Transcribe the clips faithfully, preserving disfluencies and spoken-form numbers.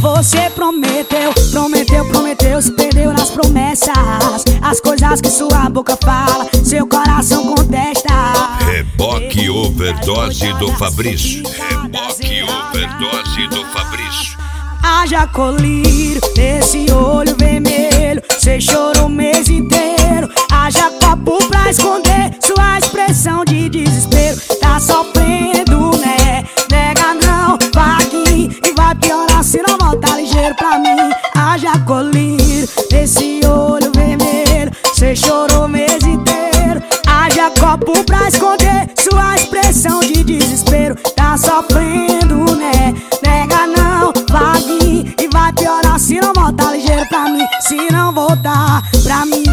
Você prometeu, prometeu, prometeu, se perdeu nas promessas. As coisas que sua boca fala, seu coração contesta. Reboque overdose do Fabrício. Reboque overdose do Fabrício. Haja colírio nesse olho vermelho, cê chorou o mês inteiro. Haja copo pra esconder sua expressão de desespero. Tá sofrendo, né? Nega não, vaguinho, e vai piorar se não voltar ligeiro pra mim. Haja colírio nesse olho vermelho, cê chorou o mês inteiro. Haja copo pra esconder sua expressão de desespero. Tá sofrendo, né? Nega não, vaguinho, e vai piorar se não voltar ligeiro pra mim. Se não voltar pra mim.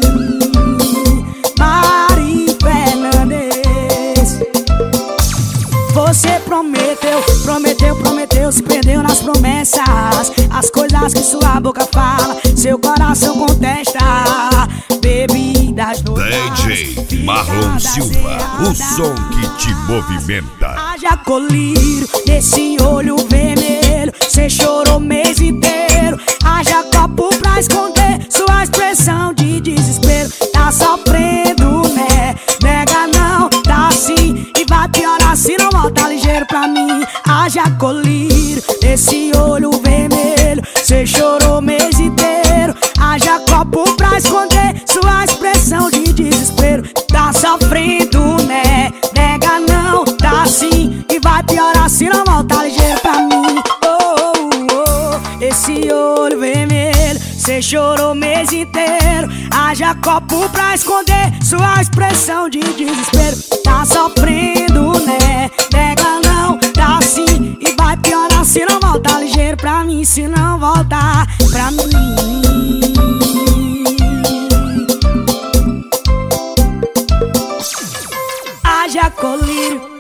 Mari Fernandes. Você prometeu, prometeu, prometeu, se perdeu nas promessas. As coisas que sua boca fala, seu coração contesta. Bebidas do D J Marlon Silva, o som que te movimenta. Haja colírio nesse olho vermelho, cê chorou o mês inteiro. Haja copo pra esconder sua expressão de desespero. Tá sofrendo, né? Nega não, tá assim, e vai piorar se não voltar ligeiro pra mim. Haja colírio nesse olho vermelho, cê chorou o mês inteiro. Haja copo pra esconder sua expressão de desespero. Tá sofrendo, né? Nega não, tá assim, e vai piorar se não voltar ligeiro pra mim. Oh, oh, oh, esse olho vermelho, cê chorou o mês inteiro. Haja copo pra esconder sua expressão de desespero. Tá sofrendo, né? Nega não, tá assim, e vai piorar se não voltar ligeiro pra mim. Se não voltar pra mim. Haja colírio